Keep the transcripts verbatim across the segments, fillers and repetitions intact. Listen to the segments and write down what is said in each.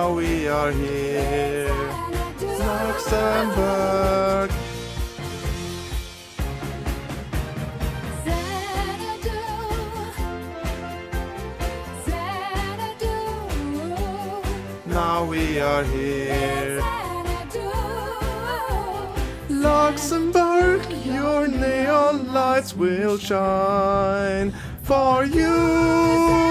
Now we are here, Luxembourg. Now we are here, Luxembourg. Your neon lights will shine for you.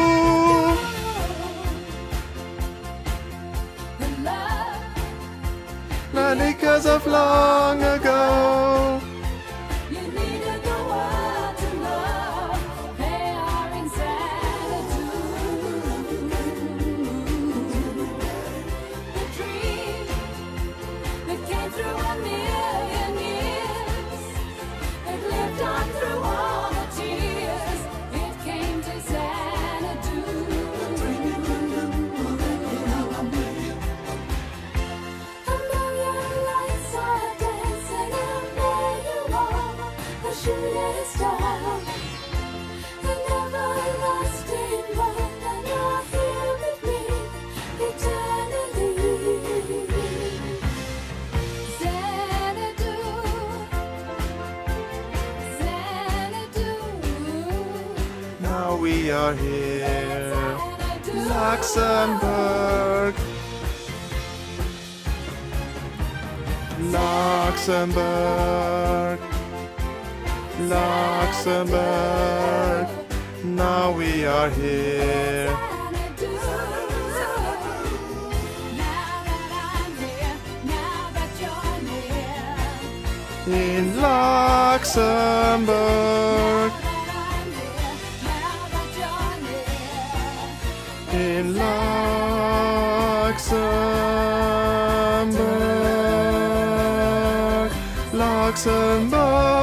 Because of long ago, you needed the world to know they are in Xanadu. The dream that came through a million years, it lived on through all the tears, it came to Xanadu. Shooting star, an everlasting love, and you're here with me eternally. Xanadu, Xanadu. Now we are here, Luxembourg. Luxembourg. Luxembourg, now we are here. Now that I'm here, now that you're near. In Luxembourg, Now that I'm here, now that you're near. in Luxembourg, Luxembourg.